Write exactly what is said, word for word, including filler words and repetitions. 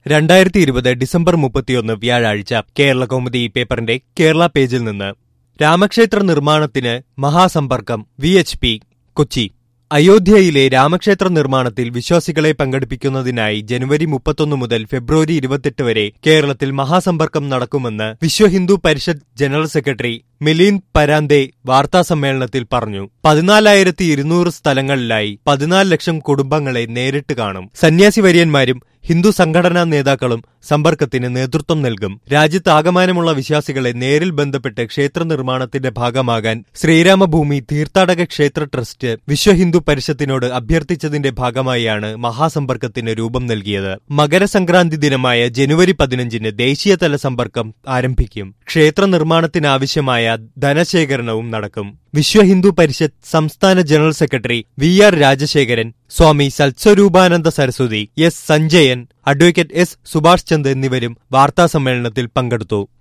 രണ്ടായിരത്തി ഇരുപത് ഡിസംബർ മുപ്പത്തിയൊന്ന് വ്യാഴാഴ്ച കേരളകൗമുദി പേപ്പറിന്റെ കേരള പേജിൽ നിന്ന് രാമക്ഷേത്ര നിർമ്മാണത്തിന് മഹാസമ്പർക്കം വി എച്ച് പി കൊച്ചി. അയോധ്യയിലെ രാമക്ഷേത്ര നിർമ്മാണത്തിൽ വിശ്വാസികളെ പങ്കെടുപ്പിക്കുന്നതിനായി ജനുവരി മുപ്പത്തൊന്ന് മുതൽ ഫെബ്രുവരി ഇരുപത്തെട്ട് വരെ കേരളത്തിൽ മഹാസമ്പർക്കം നടക്കുമെന്ന് വിശ്വഹിന്ദു പരിഷത്ത് ജനറൽ സെക്രട്ടറി മിലിന്ദ് പരാന്തെ വാർത്താസമ്മേളനത്തിൽ പറഞ്ഞു. പതിനാലായിരത്തി ഇരുന്നൂറ് സ്ഥലങ്ങളിലായി പതിനാല് ലക്ഷം കുടുംബങ്ങളെ നേരിട്ട് കാണും. സന്യാസി വര്യന്മാരും ഹിന്ദു സംഘടനാ നേതാക്കളും സമ്പർക്കത്തിന് നേതൃത്വം നൽകും. രാജ്യത്താകമാനമുള്ള വിശ്വാസികളെ നേരിൽ ബന്ധപ്പെട്ട് ക്ഷേത്ര നിർമ്മാണത്തിന്റെ ഭാഗമാകാൻ ശ്രീരാമഭൂമി തീർത്ഥാടക ക്ഷേത്ര ട്രസ്റ്റ് വിശ്വഹിന്ദു പരിഷത്തിനോട് അഭ്യർത്ഥിച്ചതിന്റെ ഭാഗമായാണ് മഹാസമ്പർക്കത്തിന് രൂപം നൽകിയത്. മകരസംക്രാന്തി ദിനമായ ജനുവരി പതിനഞ്ചിന് ദേശീയതല സമ്പർക്കം ആരംഭിക്കും. ക്ഷേത്ര നിർമ്മാണത്തിനാവശ്യമായ ധനശേഖരണവും നടക്കും. വിശ്വഹിന്ദു പരിഷത്ത് സംസ്ഥാന general secretary V R Rajasekharan, Swami Satswaroopananda Saraswati, S Sanjayan, advocate S Subhash Chand എന്നിവരും വാർത്താസമ്മേളനത്തിൽ പങ്കെടുത്തു.